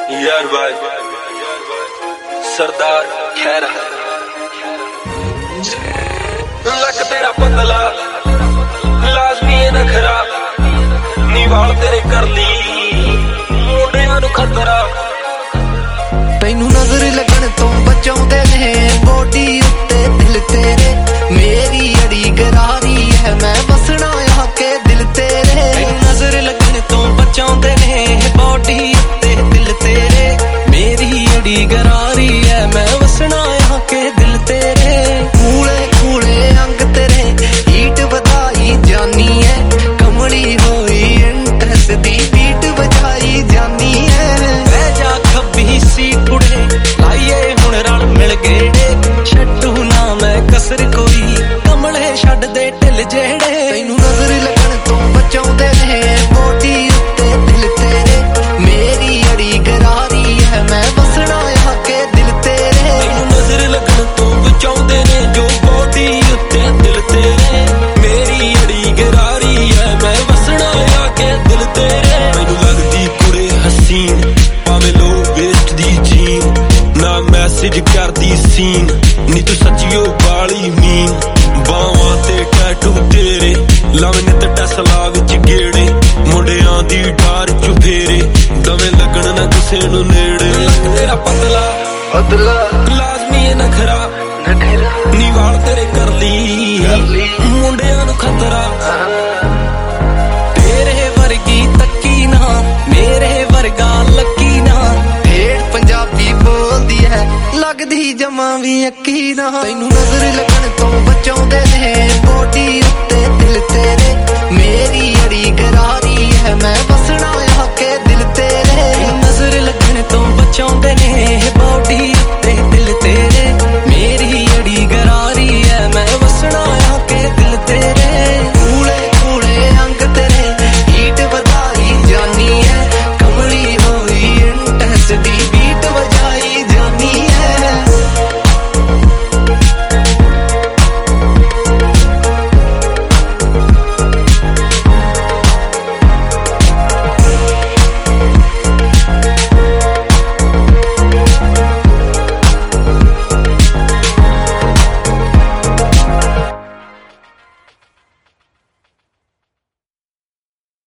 यार भाई सरदार खैरा लक तेरा पतला लाजमी है नखरा निवाल तेरे कर ली मुंडियां नू खतरा तैनू नजर लगन तो बचाउंदे ने बॉडी उत्ते दिल तेरे मेरी अड़ी गरारी है मैं बसना यहाँ के दिल तेरे तैनू नजर लगन तो बचाउंदे ने बॉडी उत्ते दिल तेरे मेरी अड़ी गरारी है मैं बसना यहाँ के दिल तेरे कूले कूले अंग तेरे हीट बधाई जानी है कमली होई इंटरेस्ट दी बीट बजाई जानी है बह जा खब्बी सी कुड़े लाइए हुण रल मिल गेड़े छड्डू ना मैं कसर कोई कमले छड्ड दे ढिल जेड़े तैनू नजर लगन तो बचाउंदे ने बॉडी उत्ते दिल तेरे मेरी अड़ी गरारी है मैं बसना यहाँ के दिल तेरे तैनू नजर लगन तो बचाउंदे ने जो बॉडी उत्ते दिल तेरे मेरी अड़ी गरारी है मैं बसना यहाँ के दिल तेरे मैनू लगदी कुड़े हसीन भावें लो वेस्ट दी जीन ना मैसेज करदी सीन नी तू सच्चियो बाली मीन बावां ते टैटू तेरे लावें ते टैसला विच गेड़े मुंडियां दी डार चुफेरे दवें लगन ना किसे नू नेड़े तेरा पतला पतला लाजमी है नखरा निवाल तेरे कर ली मुंडियां नू खतरा तेरे वर्गी तक्की ना मेरे वर्गा लकी ना ढेड़ पंजाबी बोलदी है लगदी जमा भी अक्की ना तैनू नजर लगन तो बचाउंदे ने बॉडी उत्ते दिल तेरे मेरी अड़ी गरारी है मैं बसना यहाँ के